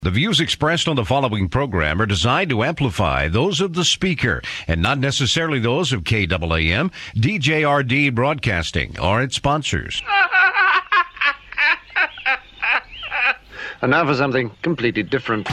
The views expressed on the following program are designed to amplify those of the speaker and not necessarily those of KAAM, DJRD Broadcasting, or its sponsors. And now for something completely different.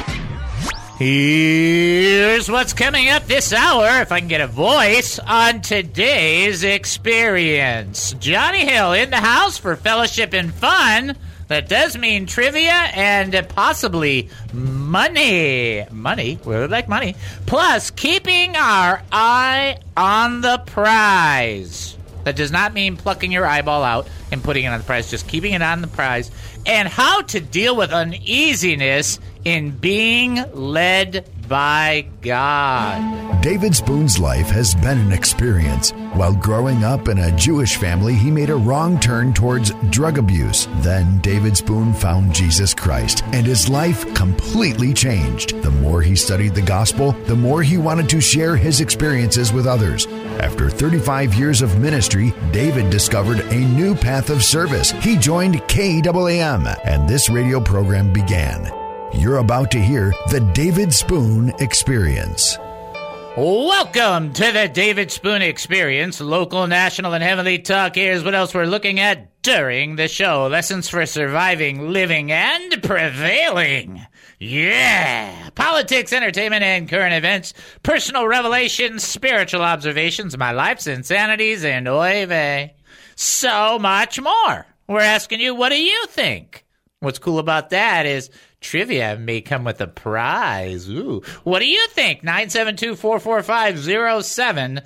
Here's what's coming up this hour, if I can get a voice, on today's experience. Johnny Hill in the house for fellowship and fun. That does mean trivia and possibly money. Money? We would like money. Plus, keeping our eye on the prize. That does not mean plucking your eyeball out and putting it on the prize, just keeping it on the prize. And how to deal with uneasiness in being led by God. David Spoon's life has been an experience. While growing up in a Jewish family, he made a wrong turn towards drug abuse. Then David Spoon found Jesus Christ, and his life completely changed. The more he studied the gospel, the more he wanted to share his experiences with others. After 35 years of ministry, David discovered a new path of service. He joined KAAM, and this radio program began. You're about to hear the David Spoon Experience. Welcome to the David Spoon Experience. Local, national, and heavenly talk. Here's what else we're looking at during the show. Lessons for surviving, living, and prevailing. Yeah! Politics, entertainment, and current events. Personal revelations, spiritual observations, my life's insanities, and oy vey. So much more. We're asking you, what do you think? What's cool about that is trivia may come with a prize. Ooh. What do you think? 972-445-0770.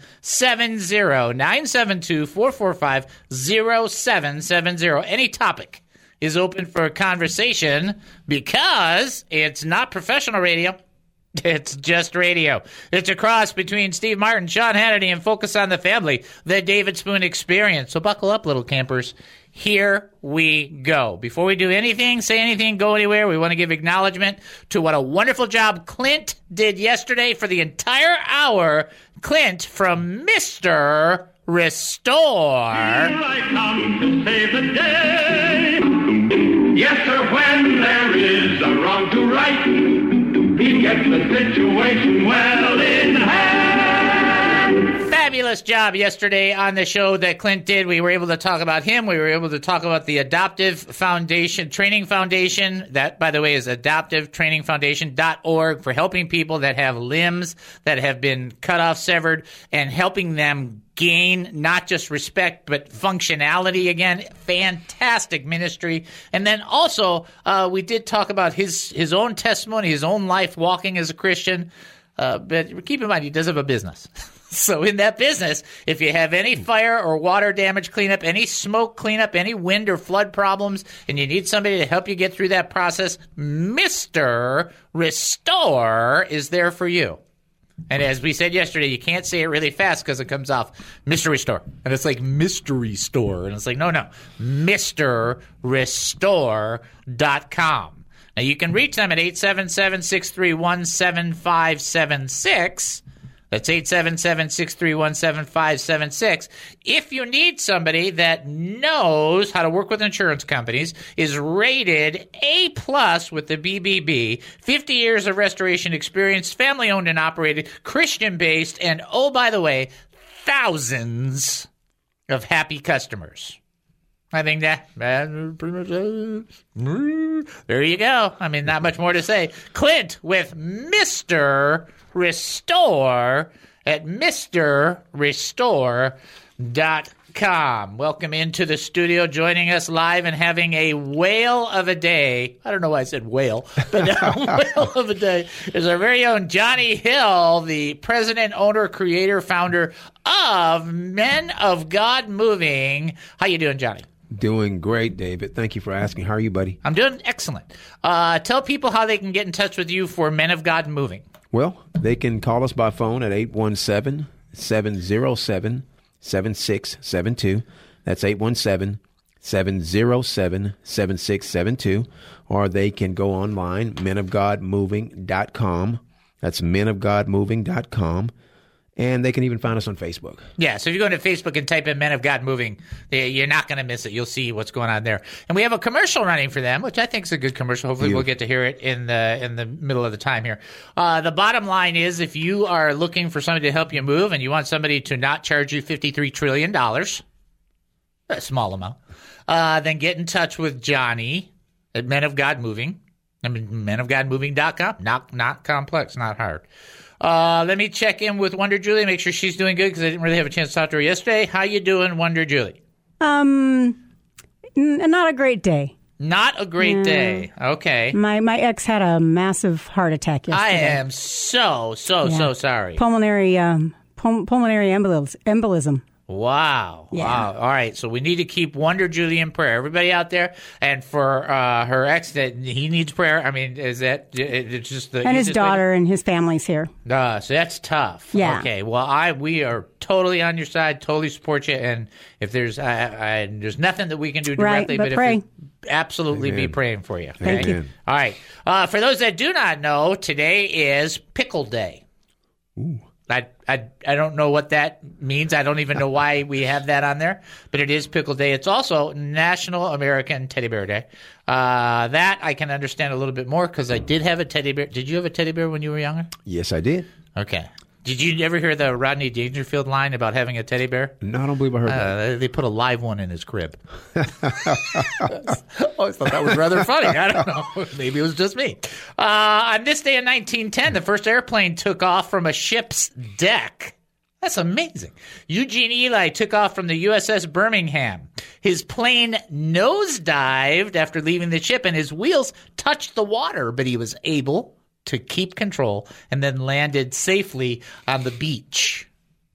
972-445-0770. Any topic is open for conversation because it's not professional radio. It's just radio. It's a cross between Steve Martin, Sean Hannity, and Focus on the Family, the David Spoon Experience. So buckle up, little campers. Here we go. Before we do anything, say anything, go anywhere, we want to give acknowledgement to what a wonderful job Clint did yesterday for the entire hour. Clint from Mr. Restore. Here I come to save the day. Yes, sir, when there is a wrong to right, he gets the situation well in hand. Fabulous job yesterday on the show that Clint did. We were able to talk about him. We were able to talk about the Adoptive Foundation, Training Foundation. That, by the way, is adoptivetrainingfoundation.org for helping people that have limbs that have been cut off, severed, and helping them gain not just respect but functionality again. Fantastic ministry. And then also we did talk about his own testimony, his own life walking as a Christian. But keep in mind, he does have a business. So in that business, if you have any fire or water damage cleanup, any smoke cleanup, any wind or flood problems, and you need somebody to help you get through that process, Mr. Restore is there for you. And as we said yesterday, you can't say it really fast because it comes off Mr. Restore. And it's like Mystery Store. And it's like, no, MrRestore.com. Now, you can reach them at 877-631-7576. That's 877-631-7576. If you need somebody that knows how to work with insurance companies, is rated A+ with the BBB, 50 years of restoration experience, family-owned and operated, Christian-based, and, oh, by the way, thousands of happy customers. I think that pretty much there you go. I mean, not much more to say. Clint with Mr. Restore at MrRestore.com. Welcome into the studio, joining us live and having a whale of a day. I don't know why I said whale, but a whale of a day is our very own Johnny Hill, the president, owner, creator, founder of Men of God Moving. How you doing, Johnny? Doing great, David. Thank you for asking. How are you, buddy? I'm doing excellent. Tell people how they can get in touch with you for Men of God Moving. Well, they can call us by phone at 817-707-7672. That's 817-707-7672. Or they can go online, menofgodmoving.com. That's menofgodmoving.com. And they can even find us on Facebook. Yeah, so if you go into Facebook and type in Men of God Moving, you're not going to miss it. You'll see what's going on there. And we have a commercial running for them, which I think is a good commercial. Hopefully we'll get to hear it in the middle of the time here. The bottom line is, if you are looking for somebody to help you move and you want somebody to not charge you $53 trillion, a small amount, then get in touch with Johnny at Men of God Moving. I mean, menofgodmoving.com. Not complex, not hard. Let me check in with Wonder Julie, make sure she's doing good, because I didn't really have a chance to talk to her yesterday. How you doing, Wonder Julie? Not a great day. Not a great day. Okay. My ex had a massive heart attack yesterday. I am so sorry. Pulmonary embolism. Wow. Yeah. Wow. All right. So we need to keep Wonder Julie in prayer. Everybody out there. And for her ex, that he needs prayer. I mean, is that it's just the. And his daughter and his family's here. So that's tough. Yeah. Okay. Well, we are totally on your side, totally support you. And if there's there's nothing that we can do directly, but pray. Absolutely Amen. be praying for you. Thank Okay? you. All right. For those that do not know, today is Pickle Day. Ooh. I don't know what that means. I don't even know why we have that on there, but it is Pickle Day. It's also National American Teddy Bear Day. That I can understand a little bit more, because I did have a teddy bear. Did you have a teddy bear when you were younger? Yes, I did. Okay. Did you ever hear the Rodney Dangerfield line about having a teddy bear? No, I don't believe I heard that. They put a live one in his crib. I always thought that was rather funny. I don't know. Maybe it was just me. On this day in 1910, the first airplane took off from a ship's deck. That's amazing. Eugene Ely took off from the USS Birmingham. His plane nosedived after leaving the ship, and his wheels touched the water, but he was able to keep control and then landed safely on the beach.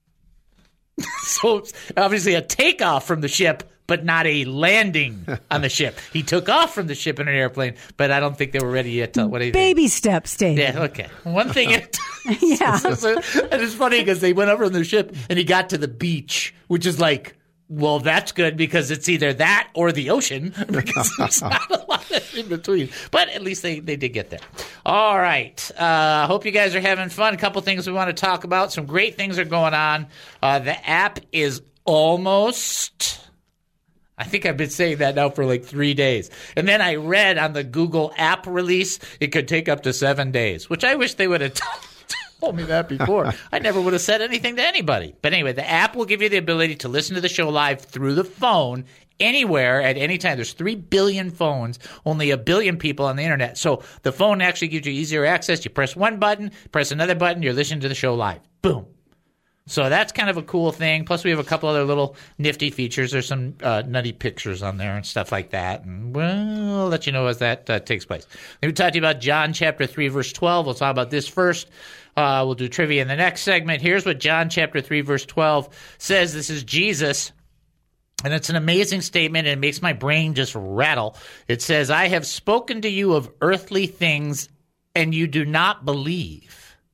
So obviously a takeoff from the ship, but not a landing on the ship. He took off from the ship in an airplane, but I don't think they were ready yet. What do you think? Baby steps, Dave. Yeah, okay. One thing at a time. Yeah. And it's funny because they went over on the ship and he got to the beach, which is like, well, that's good, because it's either that or the ocean, because there's not a lot in between. But at least they did get there. All right. Hope you guys are having fun. A couple things we want to talk about. Some great things are going on. The app is almost... I think I've been saying that now for like 3 days. And then I read on the Google app release, it could take up to 7 days, which I wish they would have told me that before. I never would have said anything to anybody. But anyway, the app will give you the ability to listen to the show live through the phone anywhere at any time. There's 3 billion phones, only 1 billion people on the internet. So the phone actually gives you easier access. You press one button, press another button, you're listening to the show live. Boom. So that's kind of a cool thing. Plus, we have a couple other little nifty features. There's some nutty pictures on there and stuff like that. And we'll let you know as that takes place. Let me talk to you about John chapter 3, verse 12. We'll talk about this first. We'll do trivia in the next segment. Here's what John chapter 3, verse 12 says. This is Jesus. And it's an amazing statement, and it makes my brain just rattle. It says, I have spoken to you of earthly things, and you do not believe.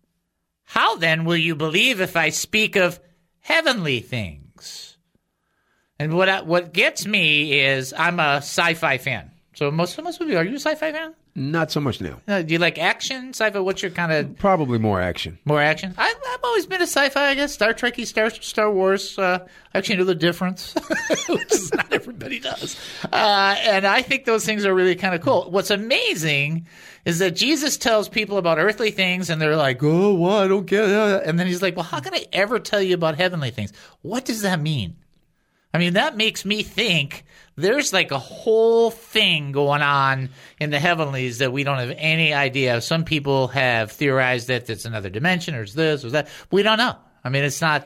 How then will you believe if I speak of heavenly things? And what gets me is I'm a sci-fi fan. So most of you, are you a sci-fi fan? Not so much now. Do you like action, sci-fi? What's your kind of... Probably more action. More action? I've always been a sci-fi, I guess. Star Trek-y, Star Wars. I actually know the difference, which is not everybody does. And I think those things are really kind of cool. What's amazing is that Jesus tells people about earthly things, and they're like, oh, what? I don't get it. And then he's like, well, how can I ever tell you about heavenly things? What does that mean? I mean, that makes me think there's like a whole thing going on in the heavenlies that we don't have any idea. Some people have theorized that it's another dimension, or it's this or that. We don't know. I mean, it's not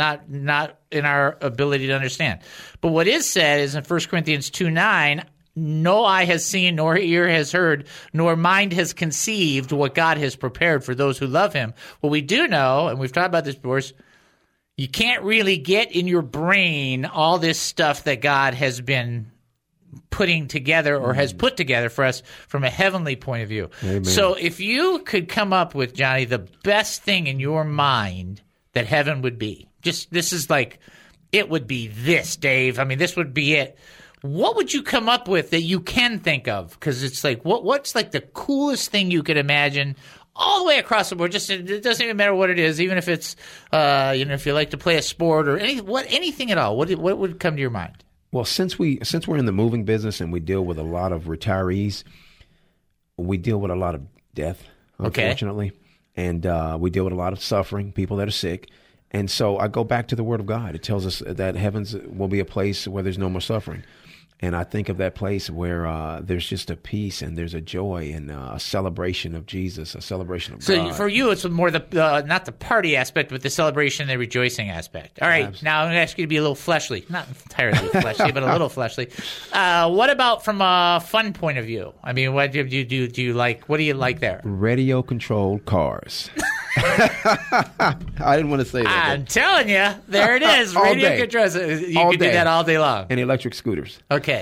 in our ability to understand. But what is said is in 1 Corinthians 2:9, no eye has seen, nor ear has heard, nor mind has conceived what God has prepared for those who love him. What we do know, and we've talked about this before, is you can't really get in your brain all this stuff that God has been putting together or has put together for us from a heavenly point of view. Amen. So if you could come up with, Johnny, the best thing in your mind that heaven would be, just this is like, it would be this, Dave. I mean, this would be it. What would you come up with that you can think of? Because it's like, what's like the coolest thing you could imagine all the way across the board. Just it doesn't even matter what it is, even if it's if you like to play a sport or anything at all. What would come to your mind? Well, since we're in the moving business and we deal with a lot of retirees, we deal with a lot of death, unfortunately, and we deal with a lot of suffering, people that are sick. And so I go back to the Word of God. It tells us that heavens will be a place where there's no more suffering. And I think of that place where there's just a peace and there's a joy and a celebration of Jesus, a celebration of God. So for you, it's more not the party aspect, but the celebration and the rejoicing aspect. All right, Absolutely. Now I'm going to ask you to be a little fleshly. Not entirely fleshly, but a little fleshly. What about from a fun point of view? I mean, what do you like? What do you like there? Radio-controlled cars. I didn't want to say that. I'm telling you, there it is. Radio controls. You can do that all day long. And electric scooters. Okay.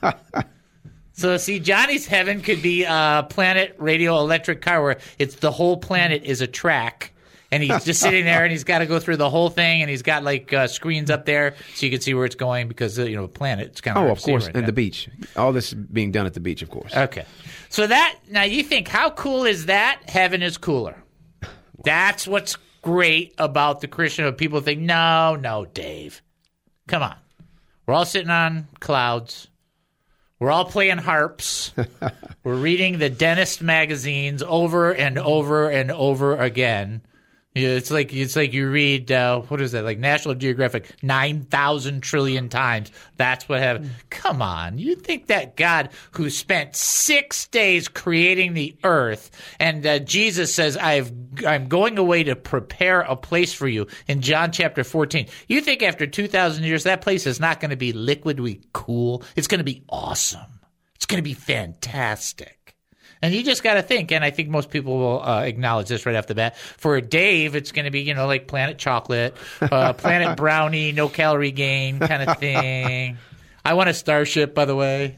So, see, Johnny's heaven could be a planet radio electric car where it's the whole planet is a track. And he's just sitting there, and he's got to go through the whole thing, and he's got like screens up there so you can see where it's going because a planet. It's kind of of course, and the beach. All this being done at the beach, of course. Okay, so now you think how cool is that? Heaven is cooler. That's what's great about the Christian. People think, no, Dave, come on. We're all sitting on clouds. We're all playing harps. We're reading the dentist magazines over and over and over again. Yeah, it's like you read what is that, like National Geographic 9,000 trillion times. That's what happened. Come on, you think that God who spent 6 days creating the earth, and Jesus says, "I'm going away to prepare a place for you" in John chapter 14. You think after 2,000 years that place is not going to be liquidly cool? It's going to be awesome. It's going to be fantastic. And you just got to think, and I think most people will acknowledge this right off the bat. For Dave, it's going to be, like Planet Chocolate, Planet Brownie, no calorie gain kind of thing. I want a Starship, by the way.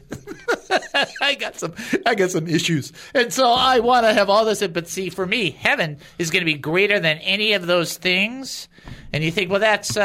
I got some issues, and so I want to have all this. But see, for me, heaven is going to be greater than any of those things. And you think, well, that's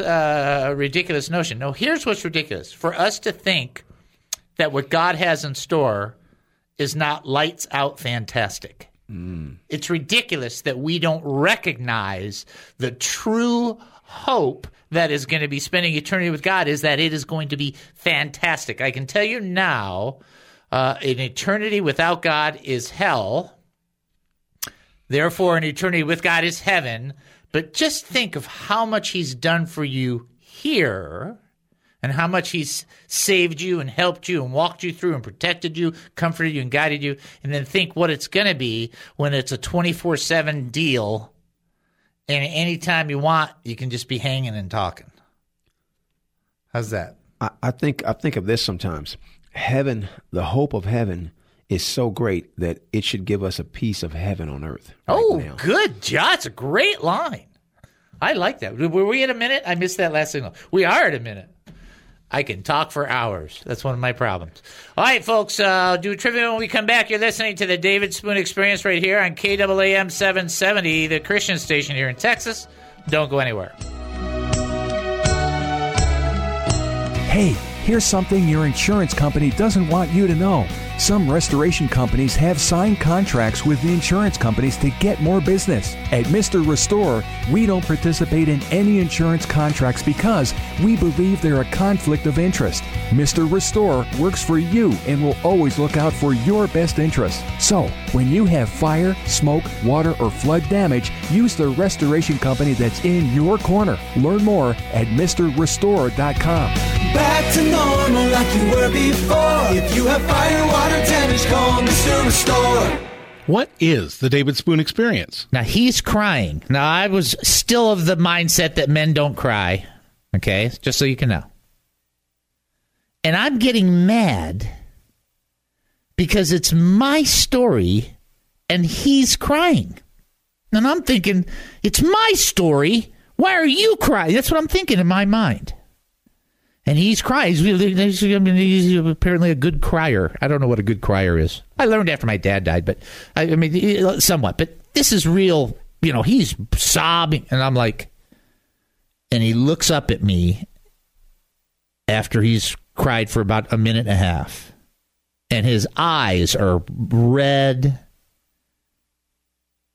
a ridiculous notion. No, here's what's ridiculous: for us to think that what God has in store is not lights out fantastic. It's ridiculous that we don't recognize the true hope that is going to be spending eternity with God is that it is going to be fantastic. I can tell you now, an eternity without God is hell. Therefore, an eternity with God is heaven. But just think of how much he's done for you here, and how much he's saved you and helped you and walked you through and protected you, comforted you and guided you, and then think what it's going to be when it's a 24/7 deal, and anytime you want, you can just be hanging and talking. How's that? I think of this sometimes. Heaven, the hope of heaven is so great that it should give us a piece of heaven on earth. Now. Good job. It's a great line. I like that. Were we at a minute? I missed that last signal. We are at a minute. I can talk for hours. That's one of my problems. All right, folks, do a trivia when we come back. You're listening to the David Spoon Experience right here on KAAM 770, the Christian station here in Texas. Don't go anywhere. Hey, here's something your insurance company doesn't want you to know. Some restoration companies have signed contracts with the insurance companies to get more business. At Mr. Restore, we don't participate in any insurance contracts because we believe they're a conflict of interest. Mr. Restore works for you and will always look out for your best interest. So, when you have fire, smoke, water, or flood damage, use the restoration company that's in your corner. Learn more at MrRestore.com. Back to normal like you were before. If you have fire, water damage, call Mr. Restore. What is the David Spoon Experience? Now, he's crying. Now, I was still of the mindset that men don't cry. Okay? Just so you can know. And I'm getting mad because it's my story and he's crying. And I'm thinking, it's my story. Why are you crying? That's what I'm thinking in my mind. And he's crying. He's apparently a good crier. I don't know what a good crier is. I learned after my dad died, but I mean, somewhat. But this is real. He's sobbing. And I'm like, and he looks up at me after he's cried for about a minute and a half. And his eyes are red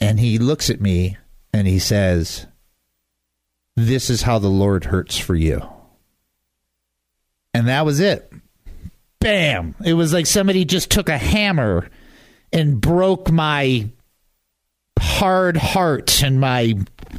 And he looks at me and he says, "This is how the Lord hurts for you." And that was it. Bam! It was like somebody just took a hammer and broke my hard heart and my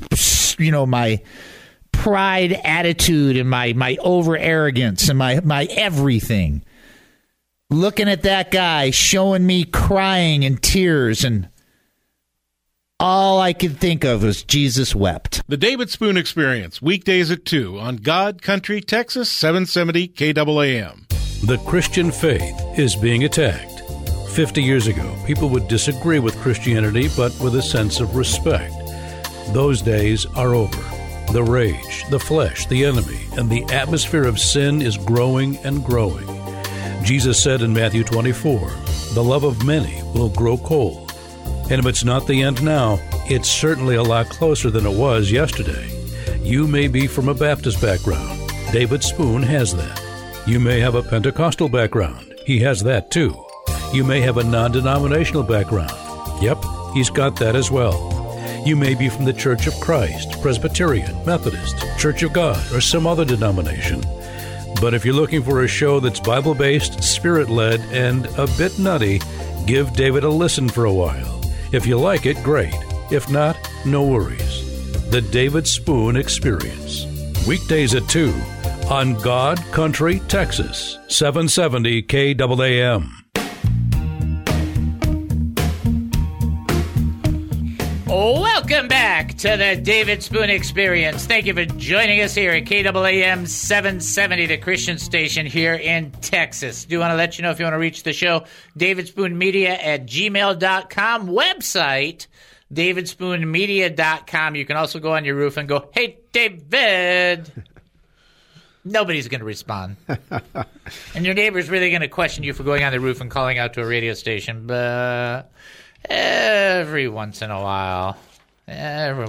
pride attitude and my over arrogance and my everything. Looking at that guy showing me crying and tears, and all I could think of was Jesus wept. The David Spoon Experience, weekdays at 2 on God Country, Texas, 770 KAAM. The Christian faith is being attacked. 50 years ago, people would disagree with Christianity, but with a sense of respect. Those days are over. The rage, the flesh, the enemy, and the atmosphere of sin is growing and growing. Jesus said in Matthew 24, "The love of many will grow cold." And if it's not the end now, it's certainly a lot closer than it was yesterday. You may be from a Baptist background. David Spoon has that. You may have a Pentecostal background. He has that too. You may have a non-denominational background. Yep, he's got that as well. You may be from the Church of Christ, Presbyterian, Methodist, Church of God, or some other denomination. But if you're looking for a show that's Bible-based, Spirit-led, and a bit nutty, give David a listen for a while. If you like it, great. If not, no worries. The David Spoon Experience. Weekdays at 2 on God Country, Texas, 770 KAAM. Welcome back to the David Spoon Experience. Thank you for joining us here at KAAM 770, the Christian station here in Texas. Do want to let you know if you want to reach the show, davidspoonmedia@gmail.com. Website, davidspoonmedia.com. You can also go on your roof and go, "Hey, David." Nobody's going to respond. And your neighbor's really going to question you for going on the roof and calling out to a radio station, but every once in a while. I'm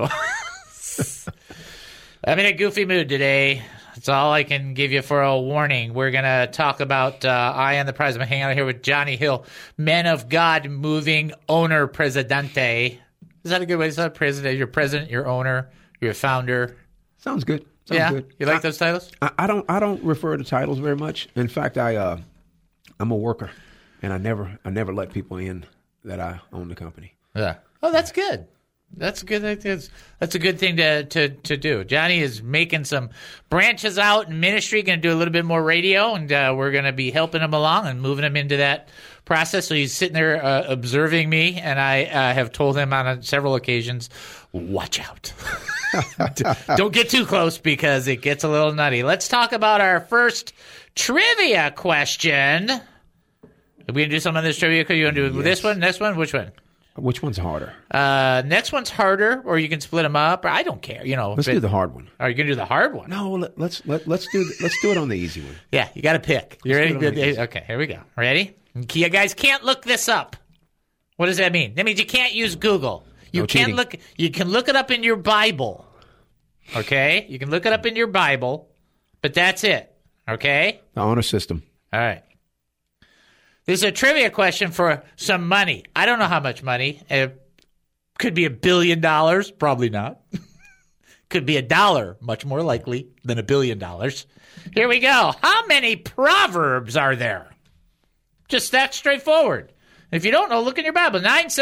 in a goofy mood today. That's all I can give you for a warning. We're going to talk about I Am the Prize. I'm hanging out here with Johnny Hill, Men of God Moving Owner Presidente. Is that a good way to say it? President? You're president, you're owner, you're a founder. Sounds good. Good. You like those titles? I don't refer to titles very much. In fact, I'm a worker, and I never let people in that I own the company. Yeah. Oh, that's good. That's good. That's a good thing to do. Johnny is making some branches out in ministry, going to do a little bit more radio, and we're going to be helping him along and moving him into that process. So he's sitting there observing me, and I have told him on several occasions, watch out. Don't get too close because it gets a little nutty. Let's talk about our first trivia question. Are we going to do some of this trivia? You want to do this one, next one? Which one? Which one's harder? Next one's harder, or you can split them up. Or I don't care. Let's do the hard one. Are you going to do the hard one? No, let's do it on the easy one. Yeah, you got to pick. You ready? Okay, here we go. Ready? You guys can't look this up. What does that mean? That means you can't use Google. You can't look. You can look it up in your Bible. Okay, you can look it up in your Bible, but that's it. Okay. The honor system. All right. This is a trivia question for some money. I don't know how much money. It could be $1 billion. Probably not. Could be $1, much more likely than $1 billion. Here we go. How many proverbs are there? Just that straightforward. If you don't know, look in your Bible.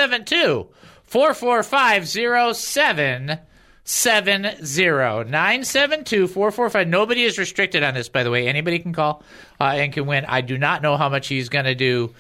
972-445-0770. 972-445. Nobody is restricted on this, by the way. Anybody can call and can win. I do not know how much he's going to do.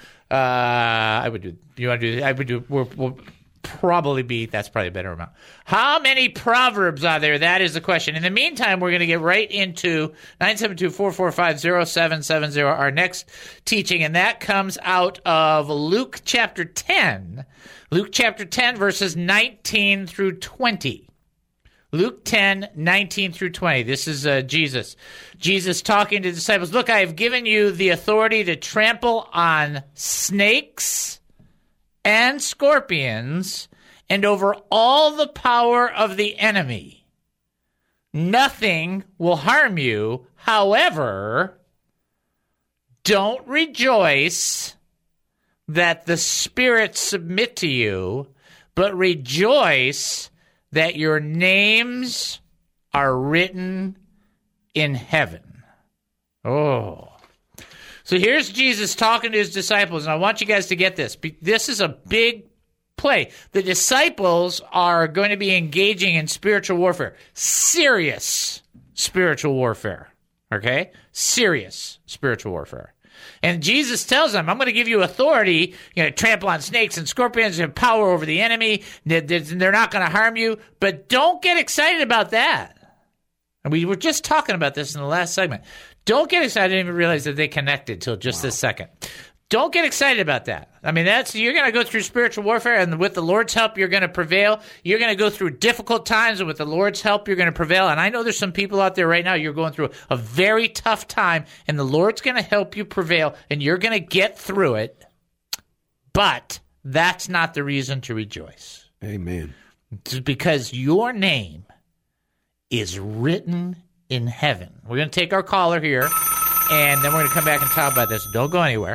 We'll probably be, that's probably a better amount. How many proverbs are there? That is the question. In the meantime, we're going to get right into 972-445-0770, our next teaching, and that comes out of Luke chapter 10. Luke chapter 10, verses 19 through 20. Luke 10, 19 through 20. This is Jesus. Jesus talking to the disciples. Look, I have given you the authority to trample on snakes and scorpions and over all the power of the enemy. Nothing will harm you. However, don't rejoice that the spirits submit to you, but rejoice that your names are written in heaven. Oh. So here's Jesus talking to his disciples, and I want you guys to get this. This is a big play. The disciples are going to be engaging in spiritual warfare. Serious spiritual warfare. Okay? Serious spiritual warfare. And Jesus tells them, I'm going to give you authority, trample on snakes and scorpions and power over the enemy. They're not going to harm you. But don't get excited about that. And we were just talking about this in the last segment. Don't get excited. I didn't even realize that they connected till just this second. Don't get excited about that. I mean, you're going to go through spiritual warfare, and with the Lord's help, you're going to prevail. You're going to go through difficult times, and with the Lord's help, you're going to prevail. And I know there's some people out there right now, you're going through a very tough time, and the Lord's going to help you prevail, and you're going to get through it. But that's not the reason to rejoice. Amen. It's because your name is written in heaven. We're going to take our caller here, and then we're going to come back and talk about this. Don't go anywhere.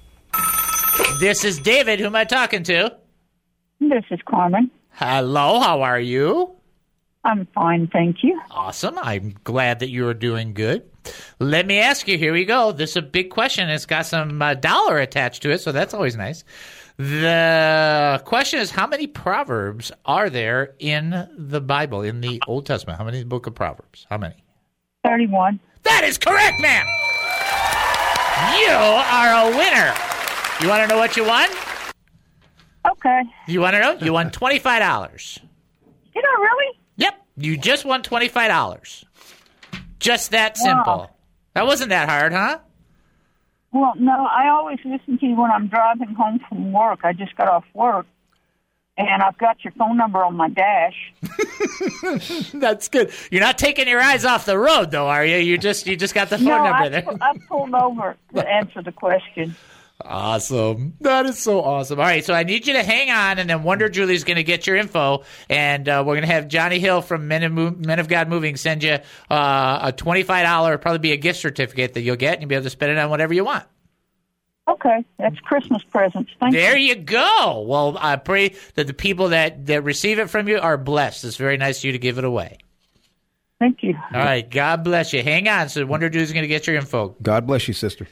This is David. Who am I talking to? This is Carmen. Hello. How are you? I'm fine, thank you. Awesome. I'm glad that you are doing good. Let me ask you. Here we go. This is a big question. It's got some dollar attached to it, so that's always nice. The question is, how many Proverbs are there in the Bible, in the Old Testament? How many in the book of Proverbs? How many? 31. That is correct, ma'am. You are a winner. You want to know what you won? Okay. You want to know? You won $25. Did I really? Yep. You just won $25. Just that simple. Wow. That wasn't that hard, huh? Well, no, I always listen to you when I'm driving home from work. I just got off work, and I've got your phone number on my dash. That's good. You're not taking your eyes off the road, though, are you? You just got the phone number there. I pulled over to answer the question. Awesome. That is so awesome. All right, so I need you to hang on, and then Wonder Julie's going to get your info, and we're going to have Johnny Hill from Men of God Moving send you a $25, probably be a gift certificate that you'll get, and you'll be able to spend it on whatever you want. Okay, that's Christmas presents. Thank you. There you go. Well, I pray that the people that receive it from you are blessed. It's very nice of you to give it away. Thank you. All right, God bless you. Hang on, so Wonder Julie's going to get your info. God bless you, sister.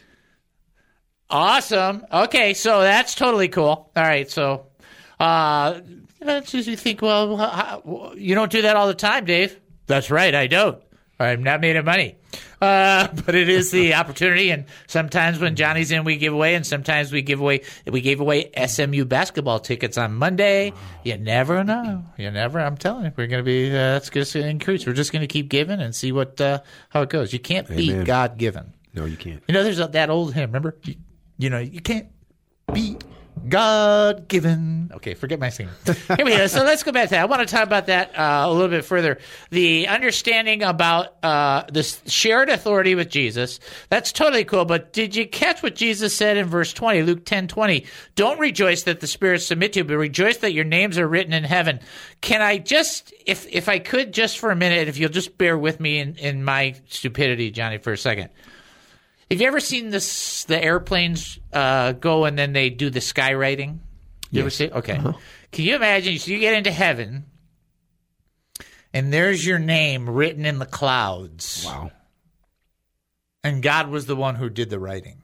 Awesome. Okay, so that's totally cool. All right, so you think, well, you don't do that all the time, Dave. That's right, I don't. I'm not made of money. But it is the opportunity, and sometimes when Johnny's in, we give away, and sometimes we gave away SMU basketball tickets on Monday. You never know. I'm telling you, we're going to be, that's going to increase. We're just going to keep giving and see how it goes. You can't beat God-given. No, you can't. There's that old hymn, remember? You can't beat God-given. Okay, forget my singing. Here we go. So let's go back to that. I want to talk about that a little bit further. The understanding about this shared authority with Jesus. That's totally cool. But did you catch what Jesus said in verse 20, Luke 10:20? Don't rejoice that the spirits submit to you, but rejoice that your names are written in heaven. Can I just, if I could just for a minute, if you'll just bear with me in my stupidity, Johnny, for a second. Have you ever seen the airplanes go and then they do the skywriting? You ever see it? Okay. Uh-huh. Can you imagine? So you get into heaven, and there's your name written in the clouds. Wow. And God was the one who did the writing.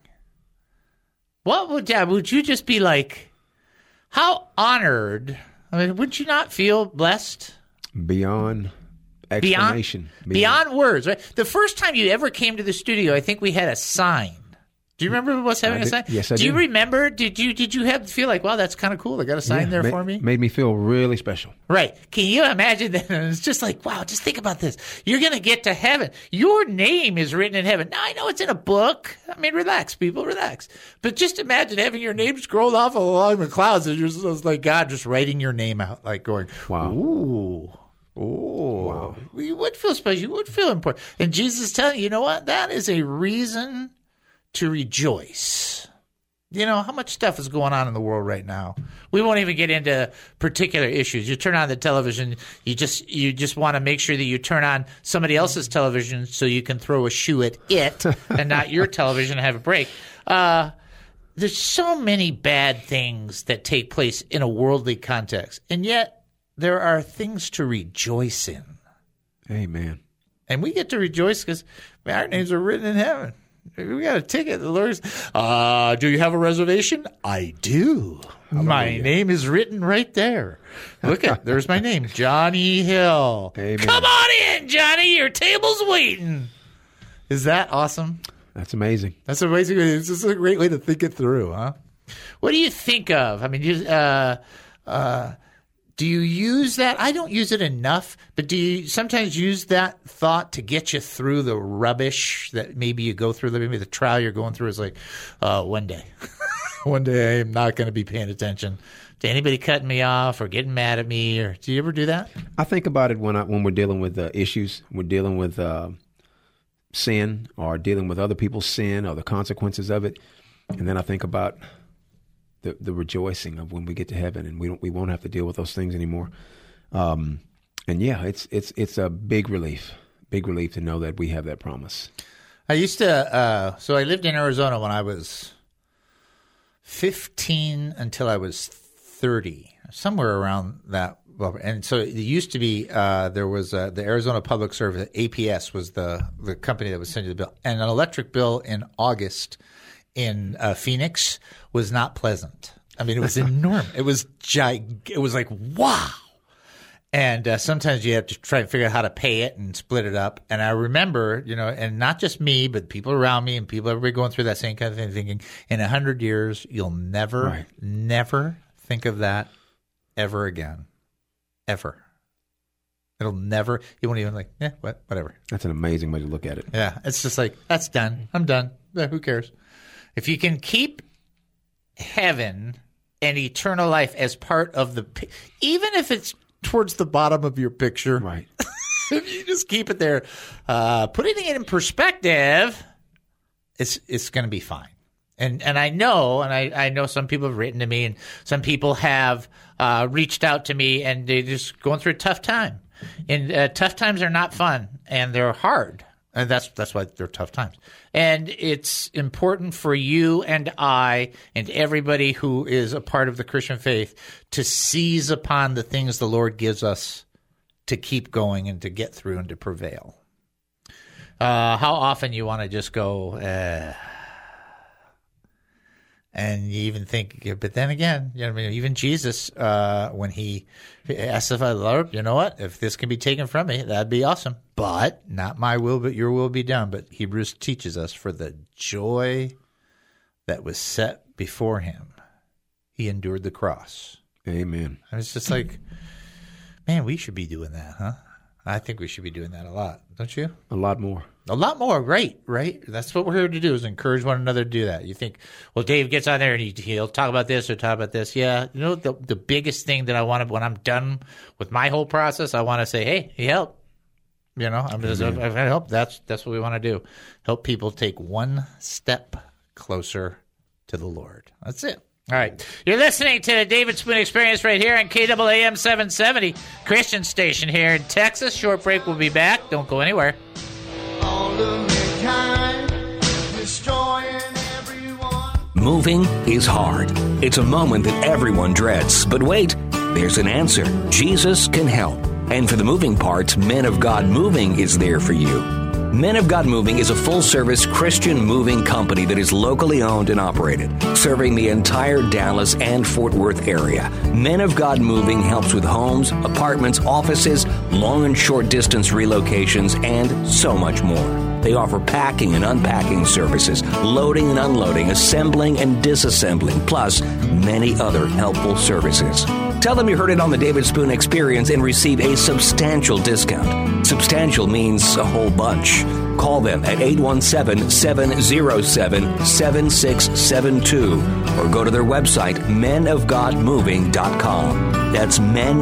What would you just be like? How honored? I mean, would you not feel blessed? Beyond explanation. Beyond words, right? The first time you ever came to the studio, I think we had a sign. Do you remember us having a sign? Yes, I do. Do you remember? Did you feel like, wow, that's kind of cool? They got a sign there for me? Made me feel really special. Right. Can you imagine that? It's just like, wow, just think about this. You're going to get to heaven. Your name is written in heaven. Now, I know it's in a book. I mean, relax, people, relax. But just imagine having your name scrolled off along the clouds. And it's like God just writing your name out, like going, wow. Ooh. Oh, wow. You would feel special. You would feel important. And Jesus is telling you know what? That is a reason to rejoice. How much stuff is going on in the world right now? We won't even get into particular issues. You turn on the television, you just want to make sure that you turn on somebody else's television so you can throw a shoe at it and not your television and have a break. there's so many bad things that take place in a worldly context, and yet there are things to rejoice in. Amen. And we get to rejoice because our names are written in heaven. We got a ticket. The Lord's, do you have a reservation? I do. My name is written right there. Look at, there's my name, Johnny Hill. Amen. Come on in, Johnny. Your table's waiting. Is that awesome? That's amazing. That's amazing. It's just a great way to think it through, huh? What do you think of? I mean, do you use that? I don't use it enough, but do you sometimes use that thought to get you through the rubbish that maybe you go through? Maybe the trial you're going through is like, one day I am not going to be paying attention to anybody cutting me off or getting mad at me. Or do you ever do that? I think about it when we're dealing with issues. We're dealing with sin or dealing with other people's sin or the consequences of it. And then I think about the rejoicing of when we get to heaven and we won't have to deal with those things anymore. And yeah, it's a big relief to know that we have that promise. I used to, so I lived in Arizona when I was 15 until I was 30, somewhere around that. And so it used to be, there was the Arizona Public Service, APS was the company that was sending the bill. And an electric bill in August in Phoenix was not pleasant. I mean, it was enormous. It was it was like, wow. And sometimes you have to try to figure out how to pay it and split it up. And I remember, and not just me, but people around me and everybody going through that same kind of thing, thinking, in 100 years, you'll never think of that ever again. Ever. It'll never, you won't even whatever. That's an amazing way to look at it. Yeah. It's just like, that's done. I'm done. Who cares? If you can keep heaven and eternal life as part of even if it's towards the bottom of your picture, right? If you just keep it there, putting it in perspective, it's going to be fine. And I know some people have written to me, and some people have reached out to me, and they're just going through a tough time. And tough times are not fun, and they're hard. And that's why they're tough times. And it's important for you and I and everybody who is a part of the Christian faith to seize upon the things the Lord gives us to keep going and to get through and to prevail. How often you want to just go, and you even think, but then again, even Jesus, when he asked the Lord, you know what, if this can be taken from me, that'd be awesome. But not my will, but your will be done. But Hebrews teaches us, for the joy that was set before him, he endured the cross. Amen. I was just like, man, we should be doing that, huh? I think we should be doing that a lot, don't you? A lot more. A lot more, right? That's what we're here to do, is encourage one another to do that. You think, well, Dave gets on there and he'll talk about this or talk about this. Yeah, the biggest thing that I want to, when I'm done with my whole process, I want to say, hey, he helped. I'm just, I help. That's what we want to do. Help people take one step closer to the Lord. That's it. All right. You're listening to the David Spoon Experience right here on KAAM 770, Christian station here in Texas. Short break. We'll be back. Don't go anywhere. Moving is hard. It's a moment that everyone dreads. But wait, there's an answer. Jesus can help. And for the moving parts, Men of God Moving is there for you. Men of God Moving is a full-service Christian moving company that is locally owned and operated, serving the entire Dallas and Fort Worth area. Men of God Moving helps with homes, apartments, offices, long and short distance relocations, and so much more. They offer packing and unpacking services, loading and unloading, assembling and disassembling, plus many other helpful services. Tell them you heard it on the David Spoon Experience and receive a substantial discount. Substantial means a whole bunch. Call them at 817-707-7672 or go to their website, menofgodmoving.com. That's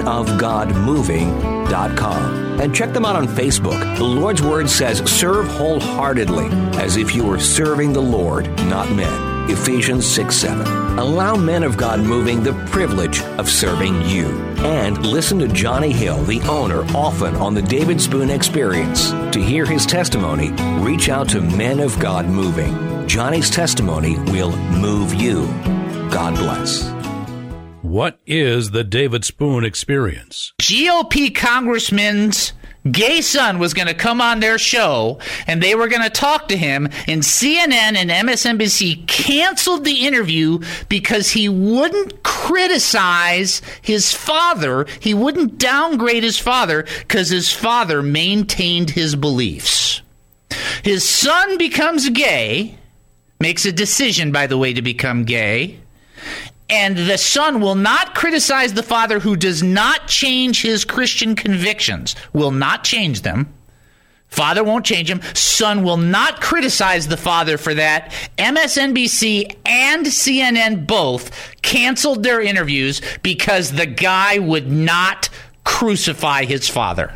menofgodmoving.com. And check them out on Facebook. The Lord's Word says, serve wholeheartedly, as if you were serving the Lord, not men. Ephesians 6:7. Allow Men of God Moving the privilege of serving you. And listen to Johnny Hill, the owner, often on the David Spoon Experience. To hear his testimony, reach out to Men of God Moving. Johnny's testimony will move you. God bless. What is the David Spoon Experience? GOP congressman's gay son was going to come on their show, and they were going to talk to him, and CNN and MSNBC canceled the interview because he wouldn't criticize his father. He wouldn't downgrade his father because his father maintained his beliefs. His son becomes gay, makes a decision, by the way, to become gay, and the son will not criticize the father, who does not change his Christian convictions, will not change them. Father won't change him. Son will not criticize the father for that. MSNBC and CNN both canceled their interviews because the guy would not crucify his father.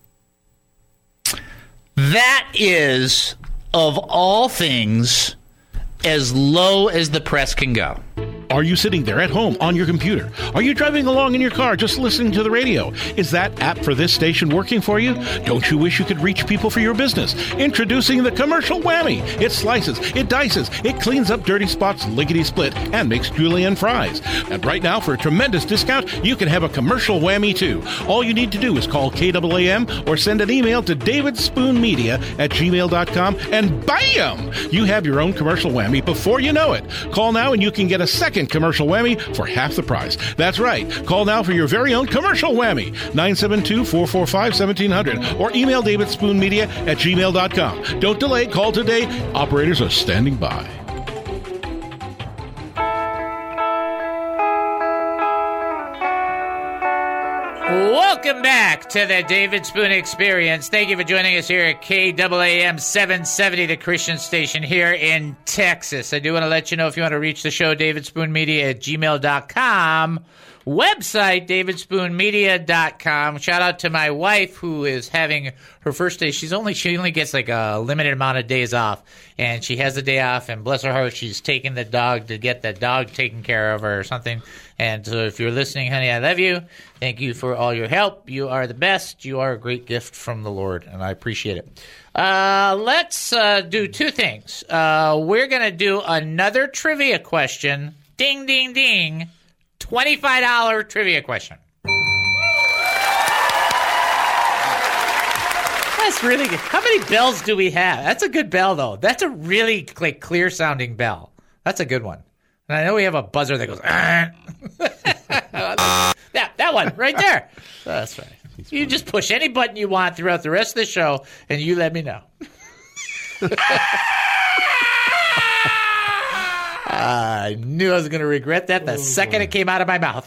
That is, of all things, as low as the press can go. Are you sitting there at home on your computer? Are you driving along in your car just listening to the radio? Is that app for this station working for you? Don't you wish you could reach people for your business? Introducing the Commercial Whammy. It slices, it dices, it cleans up dirty spots lickety-split, and makes julienne fries. And right now, for a tremendous discount, you can have a Commercial Whammy too. All you need to do is call KAAM or send an email to davidspoonmedia@gmail.com, and bam! You have your own Commercial Whammy before you know it. Call now and you can get a second Commercial Whammy for half the price. That's right. Call now for your very own Commercial Whammy. 972-445-1700 or email davidspoonmedia@gmail.com. Don't delay. Call today. Operators are standing by. Welcome back to the David Spoon Experience. Thank you for joining us here at KAAM 770, the Christian station here in Texas. I do want to let you know, if you want to reach the show, davidspoonmedia@gmail.com. Website, davidspoonmedia.com. Shout out to my wife, who is having her first day. She only gets like a limited amount of days off, and she has the day off, and bless her heart, she's taking the dog to get the dog taken care of or something. And so if you're listening, honey, I love you. Thank you for all your help. You are the best. You are a great gift from the Lord, and I appreciate it. Let's do two things. We're going to do another trivia question. Ding, ding, ding. $25 trivia question. That's really good. How many bells do we have? That's a good bell, though. That's a really clear-sounding bell. That's a good one. And I know we have a buzzer that goes, yeah, that one right there. That's right. You just push any button you want throughout the rest of the show, and you let me know. I knew I was going to regret that the second it came out of my mouth.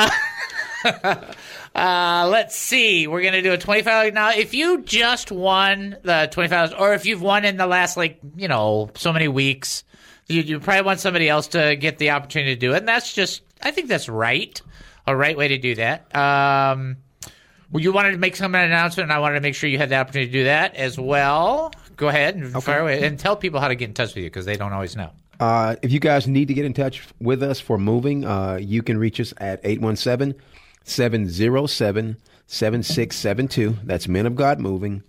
Let's see. We're going to do a $25. Now, if you just won the $25, or if you've won in the last, so many weeks, you probably want somebody else to get the opportunity to do it. And that's just, I think that's right. A right way to do that. Well, you wanted to make some announcement, and I wanted to make sure you had the opportunity to do that as well. Go ahead and fire away and tell people how to get in touch with you, because they don't always know. If you guys need to get in touch with us for moving, you can reach us at 817-707-7672. That's Men of God Moving,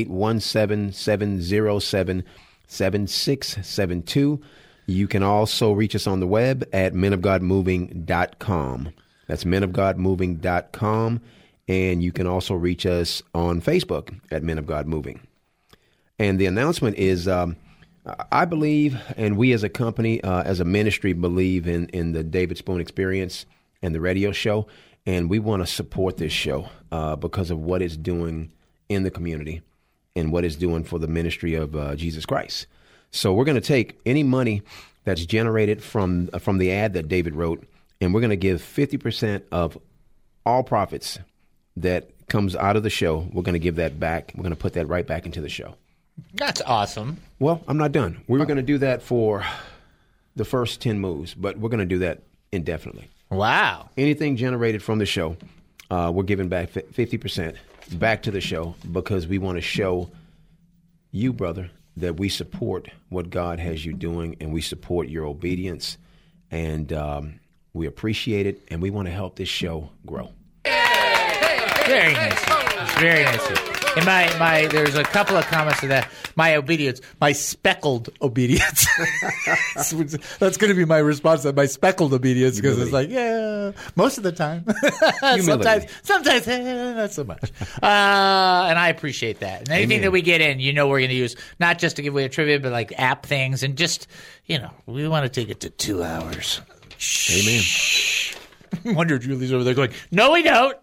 817-707-7672. You can also reach us on the web at menofgodmoving.com. That's menofgodmoving.com. And you can also reach us on Facebook at Men of God Moving. And the announcement is, I believe, and we as a company, as a ministry, believe in the David Spoon Experience and the radio show. And we want to support this show because of what it's doing in the community and what it's doing for the ministry of Jesus Christ. So we're going to take any money that's generated from the ad that David wrote, and we're going to give 50% of all profits that comes out of the show. We're going to give that back. We're going to put that right back into the show. That's awesome. Well, I'm not done. We were going to do that for the first 10 moves, but we're going to do that indefinitely. Wow. Anything generated from the show, we're giving back 50% back to the show because we want to show you, brother, that we support what God has you doing, and we support your obedience, and we appreciate it, and we want to help this show grow. Very nice. Very nice. And my there's a couple of comments to that. My obedience, my speckled obedience. That's going to be my response. My speckled obedience, because it's like, yeah, most of the time. sometimes not so much. And I appreciate that. And anything that we get in, we're going to use not just to give away a trivia, but like app things, and just we want to take it to 2 hours. Amen. I wonder if Julie's over there going, no, we don't.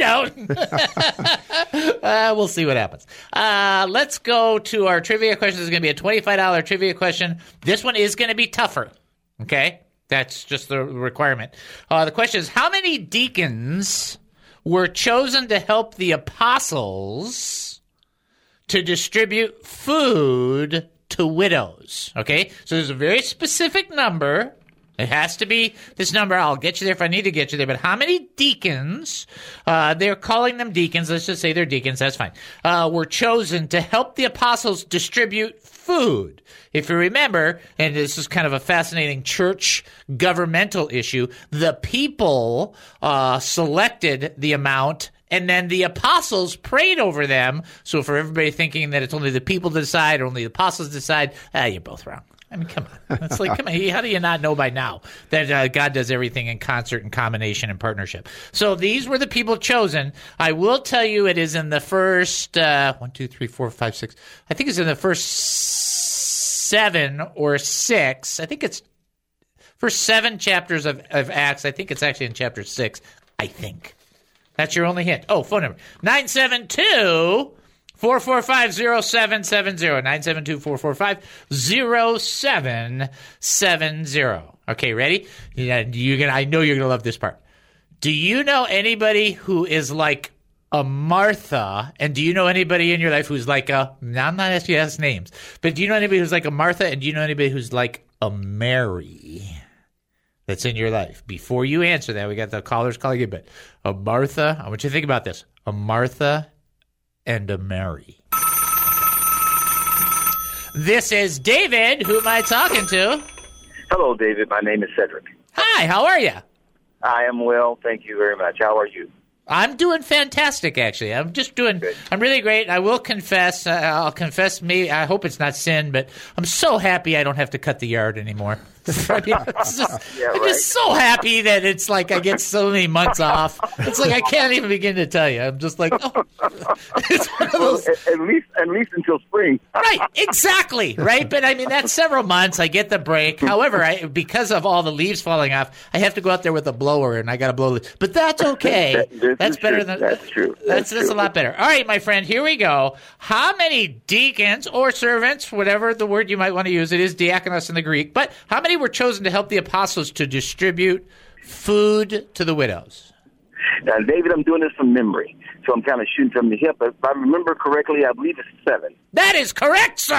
We'll see what happens. Let's go to our trivia question. This is going to be a $25 trivia question. This one is going to be tougher. Okay? That's just the requirement. The question is, how many deacons were chosen to help the apostles to distribute food to widows? Okay? So there's a very specific number. It has to be this number. I'll get you there if I need to get you there. But how many deacons, they're calling them deacons, let's just say they're deacons, that's fine, were chosen to help the apostles distribute food? If you remember, and this is kind of a fascinating church governmental issue, the people selected the amount, and then the apostles prayed over them. So for everybody thinking that it's only the people that decide or only the apostles decide, you're both wrong. I mean, come on. It's like, come on. How do you not know by now that God does everything in concert and combination and partnership? So these were the people chosen. I will tell you it is in the first 1, 2, 3, 4, 5, 6. I think it's in the first 7 or 6. I think it's first 7 chapters of Acts. I think it's actually in chapter 6, I think. That's your only hint. Oh, phone number. 972- 445-0770. 972-445-0770. Okay, ready? I know you're going to love this part. Do you know anybody who is like a Martha? And do you know anybody in your life who's like a... Now, I'm not asking you to ask names. But do you know anybody who's like a Martha? And do you know anybody who's like a Mary that's in your life? Before you answer that, we got the callers calling you, but a Martha... I want you to think about this. A Martha... and a Mary. This is David. Who am I talking to? Hello, David. My name is Cedric. Hi, how are you? I am well. Thank you very much. How are you? I'm doing fantastic, actually. I'm really great. I will confess, I'll confess me. I hope it's not sin, but I'm so happy I don't have to cut the yard anymore. I'm just so happy that it's like I get so many months off. It's like I can't even begin to tell you. I'm just like, it's one of those. At least until spring. Right, exactly. Right, but I mean that's several months. I get the break. However, because of all the leaves falling off, I have to go out there with a blower and I got to blow. But that's okay. That's better than that's true. That's a lot better. All right, my friend. Here we go. How many deacons or servants, whatever the word you might want to use, it is diakonos in the Greek, but how many were chosen to help the apostles to distribute food to the widows? Now, David, I'm doing this from memory, so I'm kind of shooting from the hip. But if I remember correctly, I believe it's 7. That is correct, sir.